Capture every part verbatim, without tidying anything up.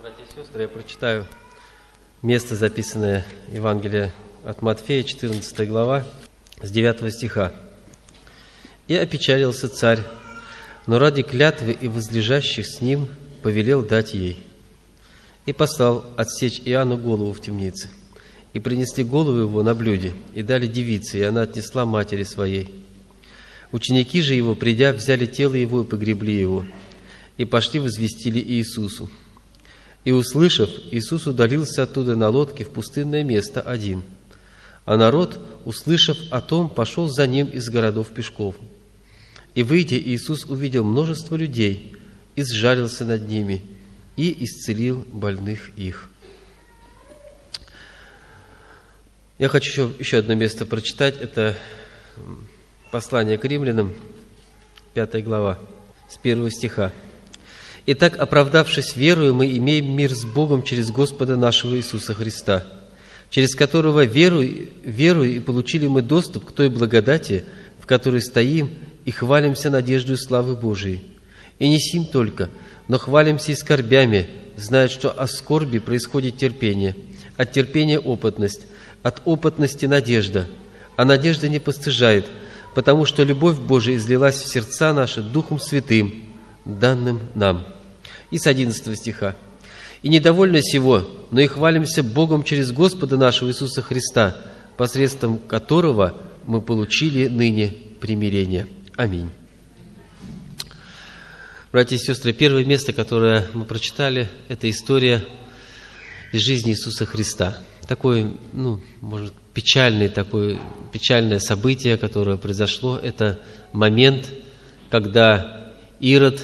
Братья и сестры, я прочитаю место, записанное Евангелие от Матфея, четырнадцатая глава, с девятого стиха. «И опечалился царь, но ради клятвы и возлежащих с ним повелел дать ей. И послал отсечь Иоанну голову в темнице. И принесли голову его на блюде, и дали девице, и она отнесла матери своей. Ученики же его, придя, взяли тело его и погребли его, и пошли возвестили Иисусу. И, услышав, Иисус удалился оттуда на лодке в пустынное место один. А народ, услышав о том, пошел за ним из городов пешком. И, выйдя, Иисус увидел множество людей, и сжалился над ними, и исцелил больных их». Я хочу еще, еще одно место прочитать. Это послание к римлянам, пятая глава, с первого стиха. «Итак, оправдавшись верою, мы имеем мир с Богом через Господа нашего Иисуса Христа, через которого верою, верою и получили мы доступ к той благодати, в которой стоим и хвалимся надеждою славы Божией. И не сим только, но хвалимся и скорбями, зная, что от скорби происходит терпение, от терпения опытность, от опытности надежда, а надежда не постыжает, потому что любовь Божия излилась в сердца наши Духом Святым, данным нам». И с одиннадцатого стиха. «И недовольны сего, но и хвалимся Богом через Господа нашего Иисуса Христа, посредством которого мы получили ныне примирение». Аминь. Братья и сестры, первое место, которое мы прочитали, это история из жизни Иисуса Христа. Такое, ну, может, печальное, такое печальное событие, которое произошло, это момент, когда Ирод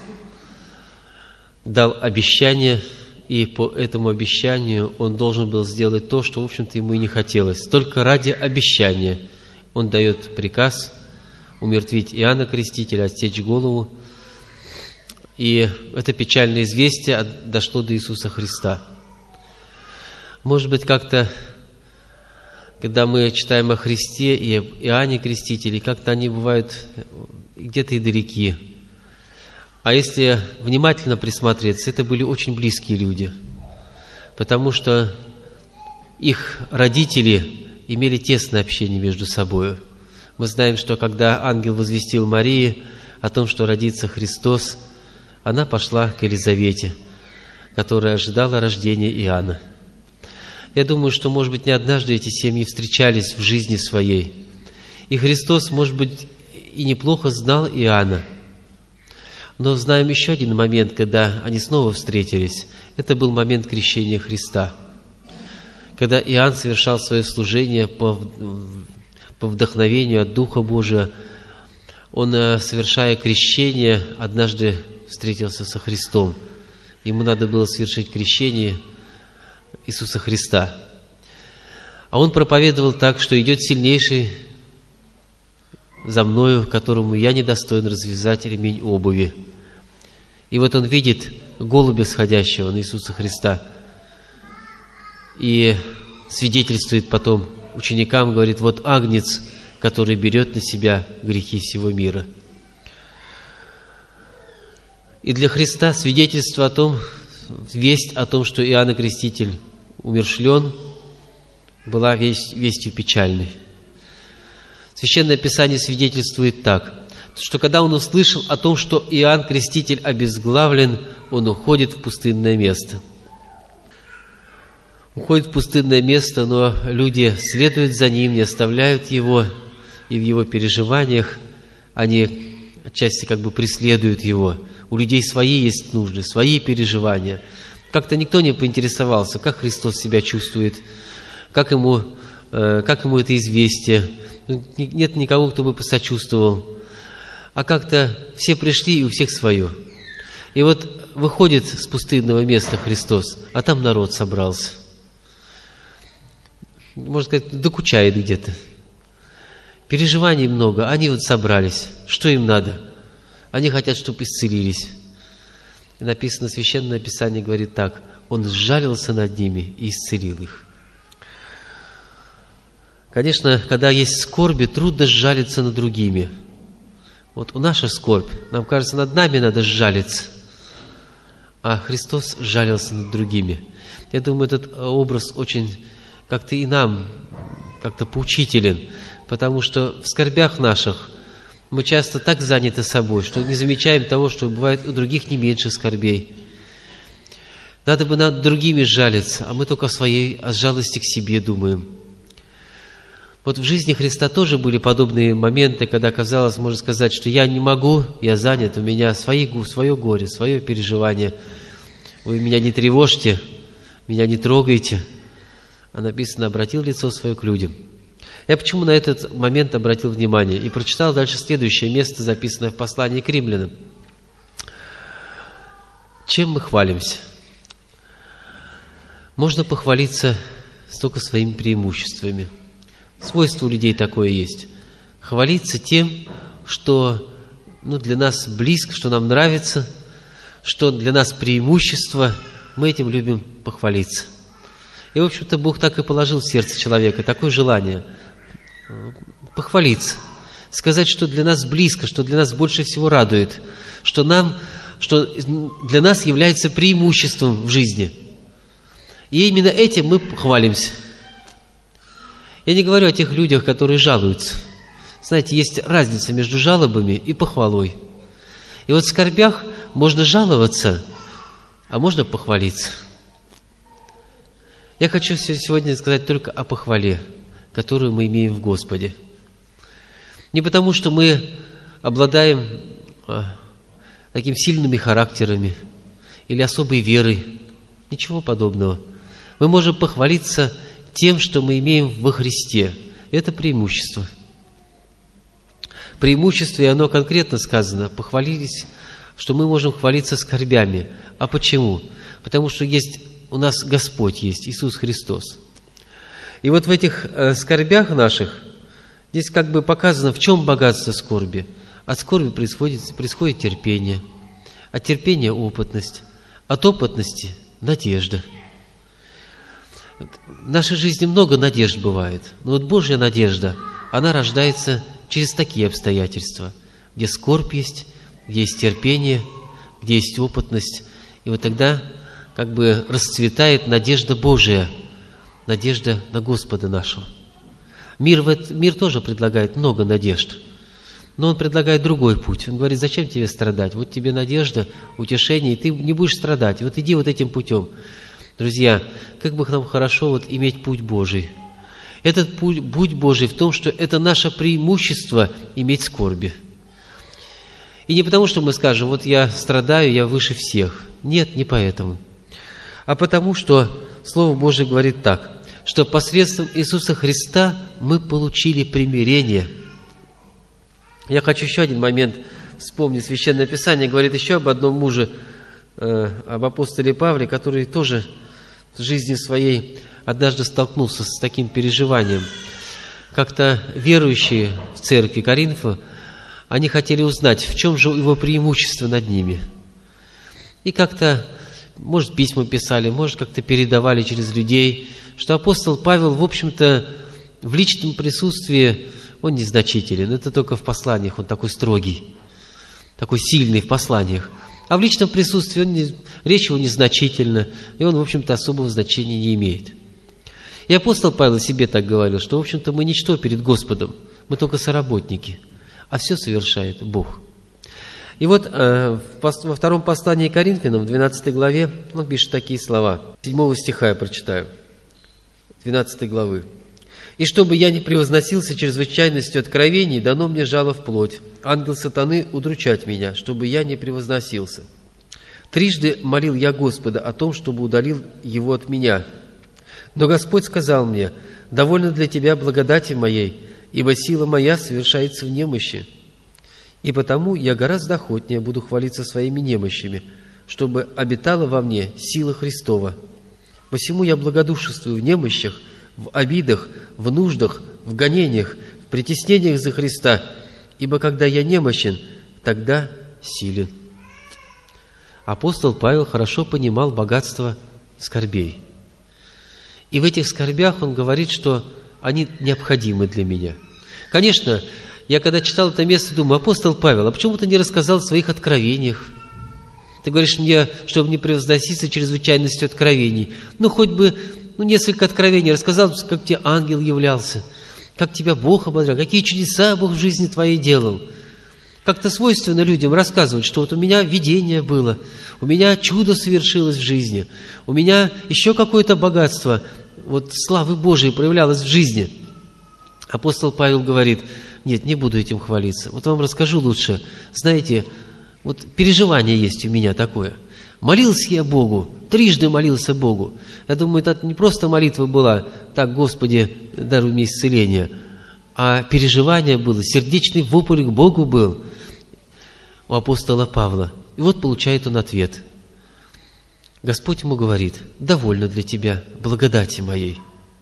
дал обещание, и по этому обещанию он должен был сделать то, что, в общем-то, ему и не хотелось. Только ради обещания он дает приказ умертвить Иоанна Крестителя, отсечь голову. И это печальное известие дошло до Иисуса Христа. Может быть, как-то, когда мы читаем о Христе и об Иоанне Крестителе, как-то они бывают где-то и далеки. А если внимательно присмотреться, это были очень близкие люди, потому что их родители имели тесное общение между собой. Мы знаем, что когда ангел возвестил Марии о том, что родится Христос, она пошла к Елизавете, которая ожидала рождения Иоанна. Я думаю, что, может быть, не однажды эти семьи встречались в жизни своей. И Христос, может быть, и неплохо знал Иоанна. Но знаем еще один момент, когда они снова встретились. Это был момент крещения Христа. Когда Иоанн совершал свое служение по, по вдохновению от Духа Божия, он, совершая крещение, однажды встретился со Христом. Ему надо было совершить крещение Иисуса Христа. А он проповедовал так, что идет сильнейший за мною, которому я недостоин развязать ремень обуви. И вот он видит голубя, сходящего на Иисуса Христа, и свидетельствует потом ученикам, говорит: вот агнец, который берет на себя грехи всего мира. И для Христа свидетельство о том, весть о том, что Иоанн Креститель умершлен, была весть, вестью печальной. Священное Писание свидетельствует так, что когда он услышал о том, что Иоанн Креститель обезглавлен, он уходит в пустынное место. Уходит в пустынное место, но люди следуют за ним, не оставляют его, и в его переживаниях они отчасти как бы преследуют его. У людей свои есть нужды, свои переживания. Как-то никто не поинтересовался, как Христос себя чувствует, как ему, э, как ему это известие. Нет никого, кто бы посочувствовал. А как-то все пришли, и у всех свое. И вот выходит с пустынного места Христос, а там народ собрался. Можно сказать, докучает где-то. Переживаний много, они вот собрались. Что им надо? Они хотят, чтобы исцелились. И написано, Священное Писание говорит так: Он сжалился над ними и исцелил их. Конечно, когда есть скорби, трудно сжалиться над другими. Вот у наша скорбь, нам кажется, над нами надо сжалиться. а Христос жалился над другими. Я думаю, этот образ очень как-то и нам как-то поучителен, потому что в скорбях наших мы часто так заняты собой, что не замечаем того, что бывает у других не меньше скорбей. Надо бы над другими жалиться, а мы только о своей, о жалости к себе думаем. Вот в жизни Христа тоже были подобные моменты, когда казалось, можно сказать, что я не могу, я занят, у меня свои, свое горе, свое переживание. Вы меня не тревожьте, меня не трогайте. А написано, обратил лицо свое к людям. Я почему на этот момент обратил внимание и прочитал дальше следующее место, записанное в послании к римлянам. Чем мы хвалимся? Можно похвалиться только своими преимуществами. Свойство у людей такое есть. Хвалиться тем, что ну, для нас близко, что нам нравится, что для нас преимущество, мы этим любим похвалиться. И, в общем-то, Бог так и положил в сердце человека такое желание похвалиться, сказать, что для нас близко, что для нас больше всего радует, что, нам, что для нас является преимуществом в жизни. И именно этим мы хвалимся. Я не говорю о тех людях, которые жалуются. Знаете, есть разница между жалобами и похвалой. И вот в скорбях можно жаловаться, а можно похвалиться. Я хочу сегодня сказать только о похвале, которую мы имеем в Господе. Не потому, что мы обладаем а, такими сильными характерами или особой верой. Ничего подобного. Мы можем похвалиться тем, что мы имеем во Христе. Это преимущество. Преимущество, и оно конкретно сказано, похвалились, что мы можем хвалиться скорбями. А почему? Потому что есть у нас Господь есть, Иисус Христос. И вот в этих э, скорбях наших здесь как бы показано, в чем богатство скорби. От скорби происходит, происходит терпение, от терпения опытность, от опытности надежда. В нашей жизни много надежд бывает, но вот Божья надежда, она рождается через такие обстоятельства, где скорбь есть, где есть терпение, где есть опытность. И вот тогда как бы расцветает надежда Божия, надежда на Господа нашего. Мир, в этот, мир тоже предлагает много надежд, но он предлагает другой путь. Он говорит, зачем тебе страдать? Вот тебе надежда, утешение, и ты не будешь страдать. Вот иди вот этим путем. Друзья, как бы нам хорошо вот иметь путь Божий. Этот путь, путь Божий в том, что это наше преимущество иметь скорби. И не потому, что мы скажем, вот я страдаю, я выше всех. Нет, не поэтому. А потому, что Слово Божие говорит так, что посредством Иисуса Христа мы получили примирение. Я хочу еще один момент вспомнить. Священное Писание говорит еще об одном муже, э, об апостоле Павле, который тоже в жизни своей однажды столкнулся с таким переживанием. Как-то верующие в церкви Коринфа, они хотели узнать, в чем же его преимущество над ними. И как-то, может, письма писали, может, как-то передавали через людей, что апостол Павел, в общем-то, в личном присутствии он незначителен. Это только в посланиях, он такой строгий, такой сильный в посланиях. А в личном присутствии он не, речь его незначительна, и он, в общем-то, особого значения не имеет. И апостол Павел себе так говорил, что, в общем-то, мы ничто перед Господом, мы только соработники, а все совершает Бог. И вот э, во втором послании к Коринфянам, в двенадцатой главе, он пишет такие слова. седьмого стиха я прочитаю, двенадцатой главы. «И чтобы я не превозносился чрезвычайностью откровений, дано мне жало в плоть, ангел сатаны удручать меня, чтобы я не превозносился. Трижды молил я Господа о том, чтобы удалил его от меня. Но Господь сказал мне, довольно для тебя благодати моей, ибо сила моя совершается в немощи. И потому я гораздо охотнее буду хвалиться своими немощами, чтобы обитала во мне сила Христова. Посему я благодушествую в немощах, в обидах, в нуждах, в гонениях, в притеснениях за Христа, ибо когда я немощен, тогда силен». Апостол Павел хорошо понимал богатство скорбей. И в этих скорбях он говорит, что они необходимы для меня. Конечно, я когда читал это место, думаю, апостол Павел, а почему ты не рассказал о своих откровениях? Ты говоришь мне, чтобы не превозноситься чрезвычайностью откровений. Ну, хоть бы ну, несколько откровений рассказал, как тебе ангел являлся, как тебя Бог ободрял, какие чудеса Бог в жизни твоей делал. Как-то свойственно людям рассказывать, что вот у меня видение было, у меня чудо совершилось в жизни, у меня еще какое-то богатство, вот славы Божией проявлялось в жизни. Апостол Павел говорит: нет, не буду этим хвалиться. Вот вам расскажу лучше. Знаете, вот переживание есть у меня такое. Молился я Богу, трижды молился Богу. Я думаю, это не просто молитва была, так, Господи, даруй мне исцеление, а переживание было, сердечный вопль к Богу был у апостола Павла. И вот получает он ответ. Господь ему говорит: довольно для тебя благодати моей.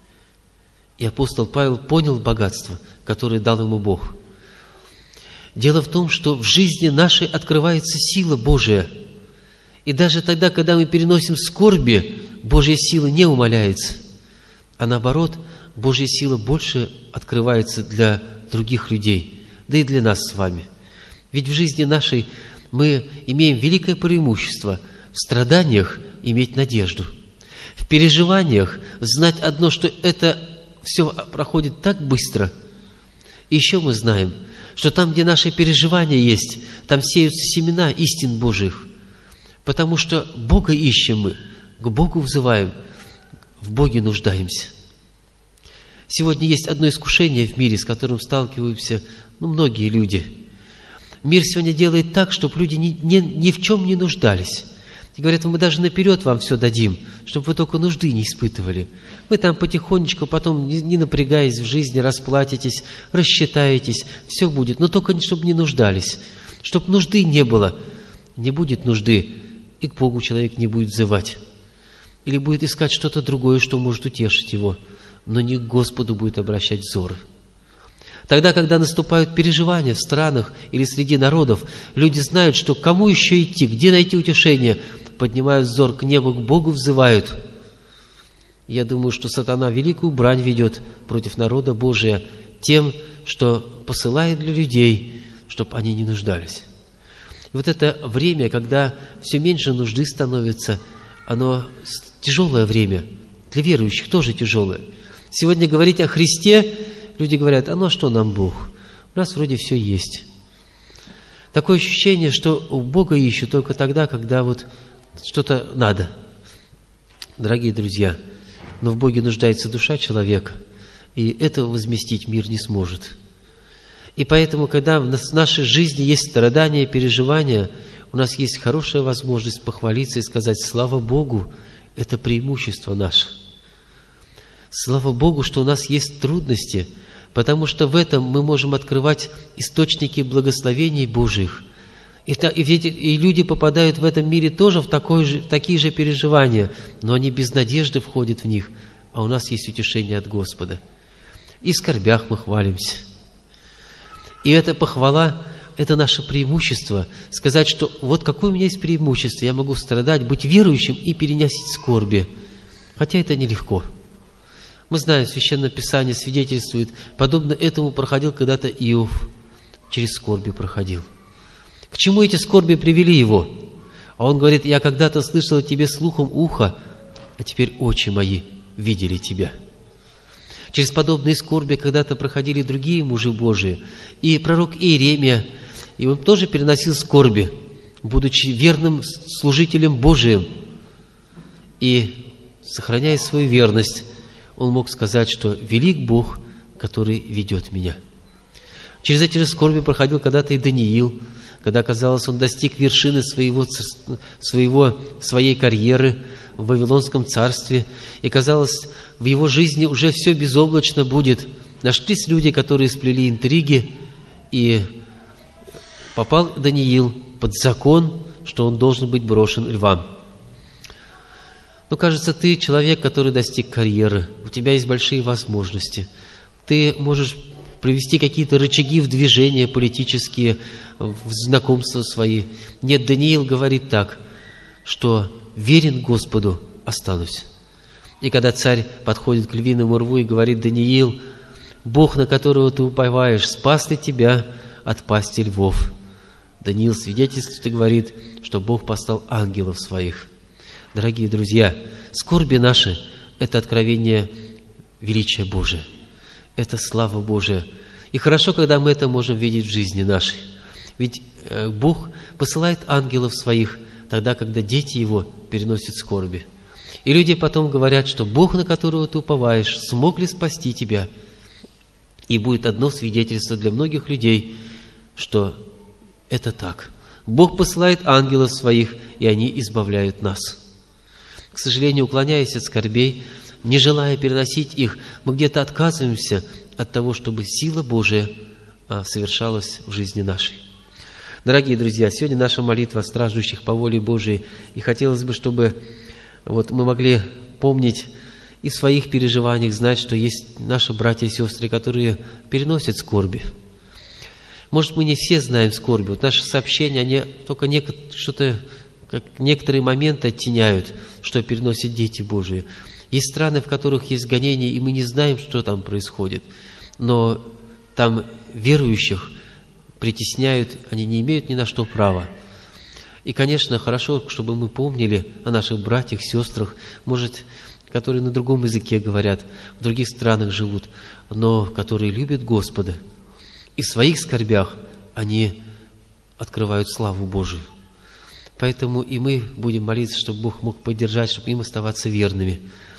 И апостол Павел понял богатство, которое дал ему Бог. Дело в том, что в жизни нашей открывается сила Божия. И даже тогда, когда мы переносим скорби, Божья сила не умаляется. А наоборот, Божья сила больше открывается для других людей, да и для нас с вами. Ведь в жизни нашей мы имеем великое преимущество в страданиях иметь надежду, в переживаниях знать одно, что это все проходит так быстро. И еще мы знаем, что там, где наши переживания есть, там сеются семена истин Божьих. Потому что Бога ищем мы, к Богу взываем, в Боге нуждаемся. Сегодня есть одно искушение в мире, с которым сталкиваются ну, многие люди. Мир сегодня делает так, чтобы люди ни, ни, ни в чем не нуждались. И говорят: мы даже наперед вам все дадим, чтобы вы только нужды не испытывали. Вы там потихонечку, потом, не, не напрягаясь в жизни, расплатитесь, рассчитаетесь, все будет, но только чтобы не нуждались. Чтобы нужды не было. Не будет нужды, и к Богу человек не будет взывать. Или будет искать что-то другое, что может утешить его, но не к Господу будет обращать взоры. Тогда, когда наступают переживания в странах или среди народов, люди знают, что кому еще идти, где найти утешение, поднимают взор к небу, к Богу взывают. Я думаю, что сатана великую брань ведет против народа Божия тем, что посылает для людей, чтобы они не нуждались. И вот это время, когда все меньше нужды становится, оно тяжелое время, для верующих тоже тяжелое. Сегодня говорить о Христе, люди говорят: а ну что нам Бог? У нас вроде все есть. Такое ощущение, что у Бога ищут только тогда, когда вот что-то надо. Дорогие друзья, но в Боге нуждается душа человека, и этого возместить мир не сможет. И поэтому, когда в нашей жизни есть страдания, переживания, у нас есть хорошая возможность похвалиться и сказать: слава Богу, это преимущество наше. Слава Богу, что у нас есть трудности, потому что в этом мы можем открывать источники благословений Божьих. И, и, и люди попадают в этом мире тоже в, такой же, в такие же переживания, но они без надежды входят в них, а у нас есть утешение от Господа. И в скорбях мы хвалимся. И эта похвала – это наше преимущество. Сказать, что вот какое у меня есть преимущество, я могу страдать, быть верующим и переносить скорби. Хотя это нелегко. Мы знаем, Священное Писание свидетельствует, подобно этому проходил когда-то Иов, через скорби проходил. К чему эти скорби привели его? А он говорит: я когда-то слышал о тебе слухом уха, а теперь очи мои видели тебя. Через подобные скорби когда-то проходили другие мужи Божии. И пророк Иеремия, и он тоже переносил скорби, будучи верным служителем Божиим. И, сохраняя свою верность, он мог сказать, что велик Бог, который ведет меня. Через эти же скорби проходил когда-то и Даниил, когда, казалось, он достиг вершины своего, своего, своей карьеры в Вавилонском царстве, и, казалось, в его жизни уже все безоблачно будет. Нашлись люди, которые сплели интриги, и попал Даниил под закон, что он должен быть брошен львам. Но, кажется, ты человек, который достиг карьеры, у тебя есть большие возможности. Ты можешь привести какие-то рычаги в движение политические, в знакомства свои. Нет, Даниил говорит так, что верен Господу останусь. И когда царь подходит к львиному рву и говорит: Даниил, Бог, на которого ты уповаешь, спас ли тебя от пасти львов? Даниил свидетельствует и говорит, что Бог послал ангелов своих. Дорогие друзья, скорби наши – это откровение величия Божия, это слава Божия. И хорошо, когда мы это можем видеть в жизни нашей. Ведь Бог посылает ангелов своих тогда, когда дети Его переносят скорби. И люди потом говорят, что Бог, на которого ты уповаешь, смог ли спасти тебя? И будет одно свидетельство для многих людей, что это так. Бог посылает ангелов своих, и они избавляют нас. К сожалению, уклоняясь от скорбей, не желая переносить их, мы где-то отказываемся от того, чтобы сила Божия совершалась в жизни нашей. Дорогие друзья, сегодня наша молитва о страждущих по воле Божией, и хотелось бы, чтобы вот мы могли помнить и в своих переживаниях, знать, что есть наши братья и сестры, которые переносят скорби. Может, мы не все знаем скорби. Вот наши сообщения, они только что-то, как некоторые моменты оттеняют, что переносят дети Божии. Есть страны, в которых есть гонения, и мы не знаем, что там происходит. Но там верующих притесняют, они не имеют ни на что права. И, конечно, хорошо, чтобы мы помнили о наших братьях, сестрах, может, которые на другом языке говорят, в других странах живут, но которые любят Господа. И в своих скорбях они открывают славу Божию. Поэтому и мы будем молиться, чтобы Бог мог поддержать, чтобы им оставаться верными.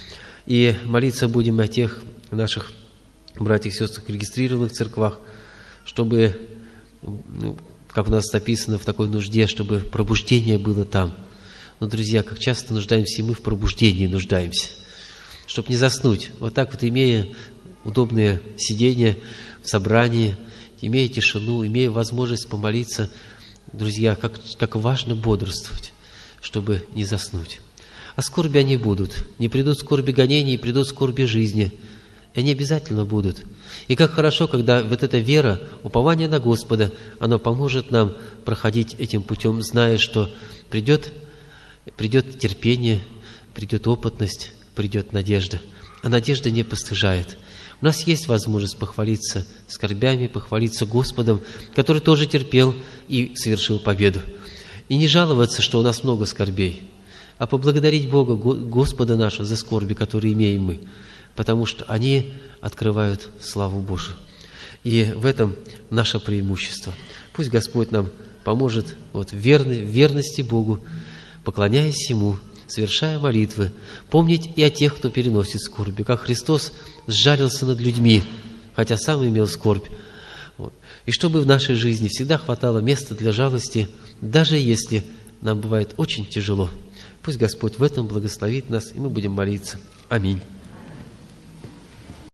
И молиться будем о тех наших братьях и сестрах, регистрированных в церквах, чтобы, ну, как у нас написано, в такой нужде, чтобы пробуждение было там. Но, друзья, как часто нуждаемся и мы в пробуждении нуждаемся, чтобы не заснуть. Вот так вот, имея удобное сидение в собрании, имея тишину, имея возможность помолиться, друзья, как, как важно бодрствовать, чтобы не заснуть. А скорби они будут. Не придут скорби гонений, придут скорби жизни. И они обязательно будут. И как хорошо, когда вот эта вера, упование на Господа, оно поможет нам проходить этим путем, зная, что придет, придет терпение, придет опытность, придет надежда. А надежда не постыжает. У нас есть возможность похвалиться скорбями, похвалиться Господом, который тоже терпел и совершил победу. И не жаловаться, что у нас много скорбей, а поблагодарить Бога, Господа нашего, за скорби, которые имеем мы, потому что они открывают славу Божию. И в этом наше преимущество. Пусть Господь нам поможет вот, в верности Богу, поклоняясь Ему, совершая молитвы, помнить и о тех, кто переносит скорби, как Христос сжалился над людьми, хотя сам имел скорбь. Вот. И чтобы в нашей жизни всегда хватало места для жалости, даже если нам бывает очень тяжело. Пусть Господь в этом благословит нас, и мы будем молиться. Аминь.